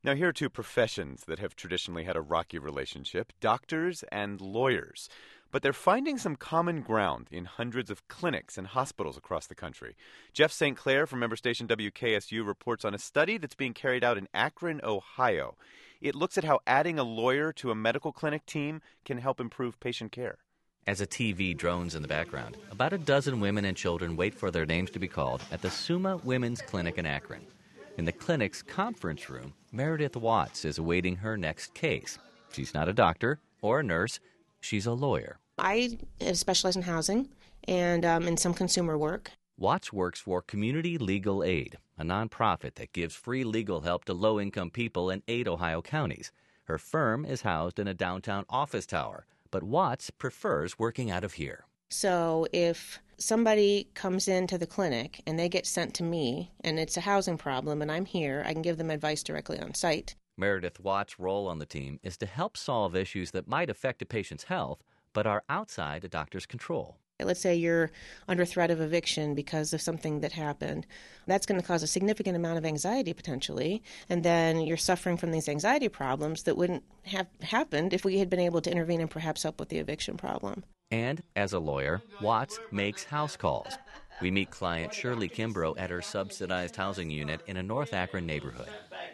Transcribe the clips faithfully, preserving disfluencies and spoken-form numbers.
Now, here are two professions that have traditionally had a rocky relationship, doctors and lawyers. But they're finding some common ground in hundreds of clinics and hospitals across the country. Jeff Saint Clair from member station W K S U reports on a study that's being carried out in Akron, Ohio. It looks at how adding a lawyer to a medical clinic team can help improve patient care. As a T V drones in the background, about a dozen women and children wait for their names to be called at the Summa Women's Clinic in Akron. In the clinic's conference room, Meredith Watts is awaiting her next case. She's not a doctor or a nurse. She's a lawyer. I specialize in housing and um, in some consumer work. Watts works for Community Legal Aid, a nonprofit that gives free legal help to low-income people in eight Ohio counties. Her firm is housed in a downtown office tower, but Watts prefers working out of here. So if somebody comes into the clinic and they get sent to me and it's a housing problem and I'm here, I can give them advice directly on site. Meredith Watts' role on the team is to help solve issues that might affect a patient's health but are outside a doctor's control. Let's say you're under threat of eviction because of something that happened. That's going to cause a significant amount of anxiety potentially, and then you're suffering from these anxiety problems that wouldn't have happened if we had been able to intervene and perhaps help with the eviction problem. And as a lawyer, Watts makes house calls. We meet client Shirley Kimbrough at her subsidized housing unit in a North Akron neighborhood.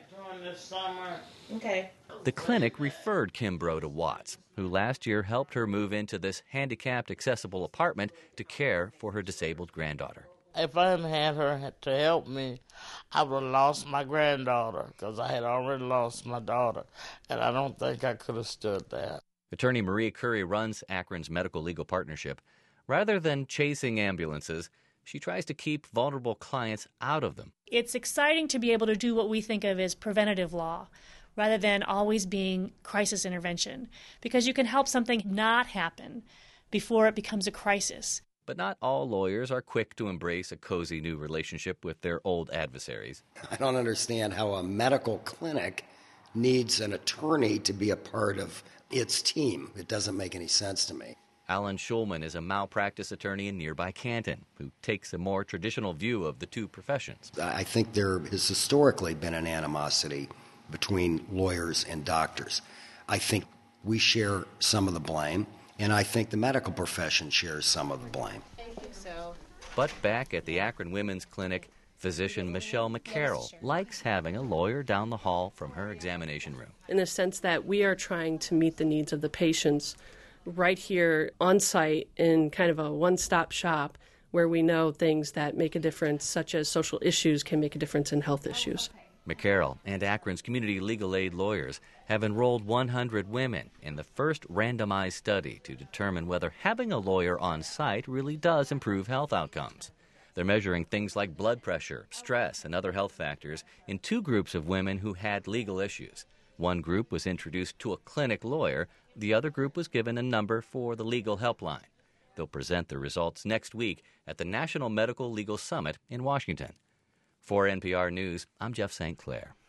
Okay. The clinic referred Kimbrough to Watts, who last year helped her move into this handicapped accessible apartment to care for her disabled granddaughter. If I hadn't had her to help me, I would have lost my granddaughter because I had already lost my daughter, and I don't think I could have stood that. Attorney Maria Curry runs Akron's Medical Legal Partnership. Rather than chasing ambulances, she tries to keep vulnerable clients out of them. It's exciting to be able to do what we think of as preventative law, rather than always being crisis intervention, because you can help something not happen before it becomes a crisis. But not all lawyers are quick to embrace a cozy new relationship with their old adversaries. I don't understand how a medical clinic needs an attorney to be a part of its team. It doesn't make any sense to me. Alan Schulman is a malpractice attorney in nearby Canton who takes a more traditional view of the two professions. I think there has historically been an animosity between lawyers and doctors. I think we share some of the blame, and I think the medical profession shares some of the blame. Thank you, so. But back at the Akron Women's Clinic, physician Michelle McCarroll likes having a lawyer down the hall from her examination room. In the sense that we are trying to meet the needs of the patients right here on site in kind of a one-stop shop where we know things that make a difference, such as social issues can make a difference in health issues. McCarroll and Akron's Community Legal Aid lawyers have enrolled one hundred women in the first randomized study to determine whether having a lawyer on site really does improve health outcomes. They're measuring things like blood pressure, stress, and other health factors in two groups of women who had legal issues. One group was introduced to a clinic lawyer. The other group was given a number for the legal helpline. They'll present the results next week at the National Medical Legal Summit in Washington. For N P R News, I'm Jeff Saint Clair.